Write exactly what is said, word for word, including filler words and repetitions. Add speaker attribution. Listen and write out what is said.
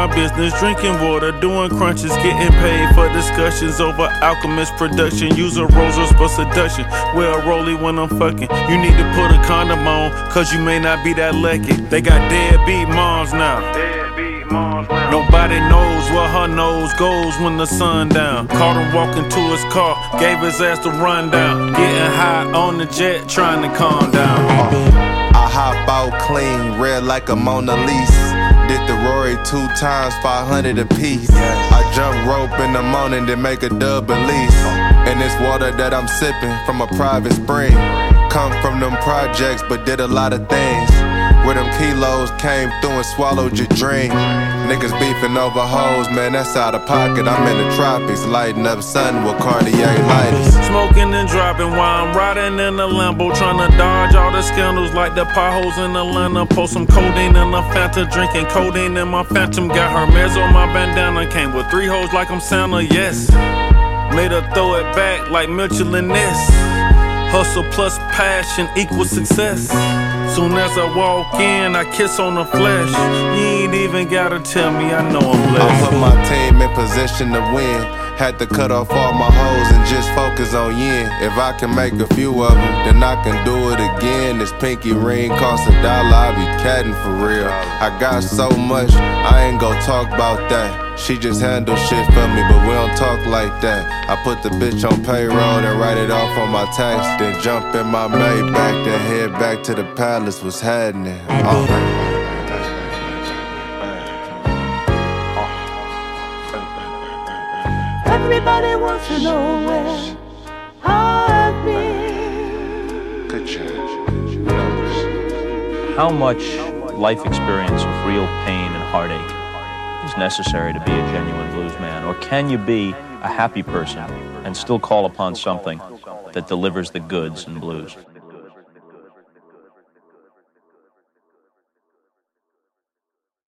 Speaker 1: business, drinking water, doing crunches, getting paid for discussions over Alchemist production. Use a Rolls for seduction. Well, Rolly when I'm fucking. You need to put a condom on, cause you may not be that lucky. They got deadbeat moms now. Deadbeat moms now. Nobody knows where her nose goes when the sun down. Caught him walking to his car, gave his ass the rundown. Getting high on the jet, trying to calm down.
Speaker 2: I hop out clean, red like a Mona Lisa. Did the Rory two times, five hundred a piece. I jump rope in the morning to make a dub release. And this water that I'm sipping from a private spring. Come from them projects, but did a lot of things. Where them kilos came through and swallowed your dream. Niggas beefing over hoes, man, that's out of pocket. I'm in the tropics, lighting up sun with Cartier lighters.
Speaker 1: Smoking and dropping while I'm riding in the Lambo, trying to dodge all the scandals like the potholes in Atlanta. Post some codeine in a Fanta, drinking codeine in my Phantom. Got Hermes on my bandana, came with three hoes like I'm Santa, yes. Made her throw it back like Mitchell and Ness. Hustle plus passion equals success. Soon as I walk in, I kiss on the flesh. You ain't even gotta tell me, I know I'm blessed.
Speaker 2: I put my team in position to win. Had to cut off all my hoes and just focus on yin. If I can make a few of them, then I can do it again. This pinky ring costs a dollar, I be catting for real. I got so much, I ain't gon' talk about that. She just handle shit for me, but we don't talk like that. I put the bitch on payroll and write it off on my tax. Then jump in my Maybach, then head back to the palace. What's happening? Oh.
Speaker 3: Everybody wants to know where I've been.
Speaker 2: Good job.
Speaker 4: How much life experience of real pain and heartache is necessary to be a genuine blues man? Or can you be a happy person and still call upon something that delivers the goods in blues?